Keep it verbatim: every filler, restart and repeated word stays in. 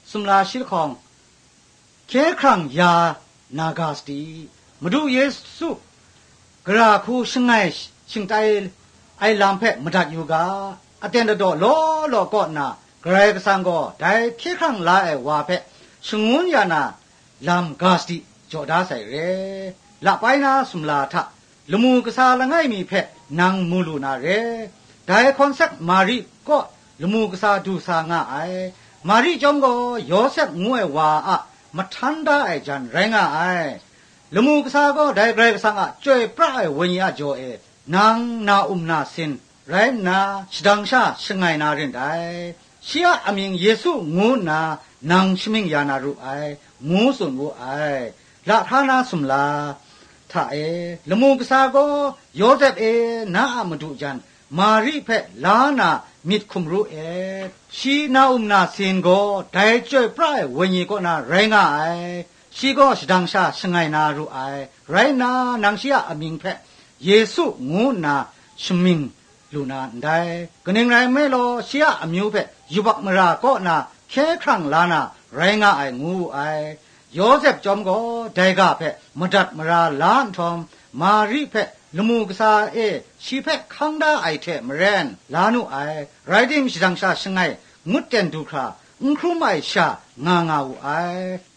สุมลาชิลของเคครั้งยานากาสตีมาดูเยซูกราคูชิงไงชิงไตไอลามเพะมาดัดอยู่กาอเตนดอโลโลก็น่ะไกรกสังก็ได้เคครั้งลาไอวาเพะชงุนยานาลามกาสตีจอดาใส่เรละไปนาสุมลาทะลมูกษาละไงมีเพะนางมูลูนาเรได้คอนเซ็ปต์มารีก็ลมูกษาดูสางาไอมารีจอมก็โยเซฟงวยว่าอะมาทันได้ไอจันแรงาไอลมูกษาก็ได้ไกรกสังอะจ่วยปราไอวิญญาโจเอนางนาอุมนาสินไรนาชดังชาชงไงนาเรนได้ชียอามิงเยซูงูนานางชมิงยานารุไองูสุนงูไอละทานาสุมลาถ้าเอละมูกษาก็โยเซฟเอนาอะมาดูจันมารีเพลานามิดคุมรูเอชีนาอุมนาสินก็ได้จ่วยปลายวิญญาก็นาแรงไอชีก็ชดังชาชงไงนารุไอไรนานางชียอามิงเพเยซูงูนาชมิงลูนาได้กนึงไรไม่รอชียอามิวเพยุบักมราก็นาแค่ครั้งลานาแรงไองูไอโยเซฟจอมก็ได้กาเพมดัดมราลานทอมมารีเพลมูกษาเอชีเพคังดาไอเทมเรนลานุไอไรดิ้งชิดังชาชงไงงุดเตนดูคราอุครุไมชางางาอูไอ